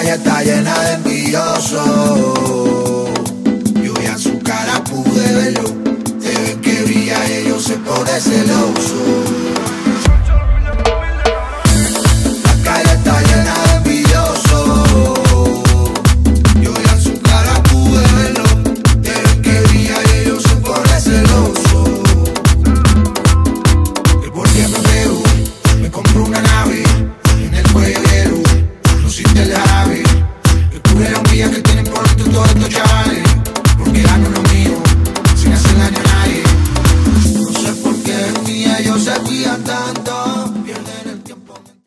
ella está llena de envidiosos. Yo vi a su cara pude verlo. Te ven que brilla y ellos se pone celoso.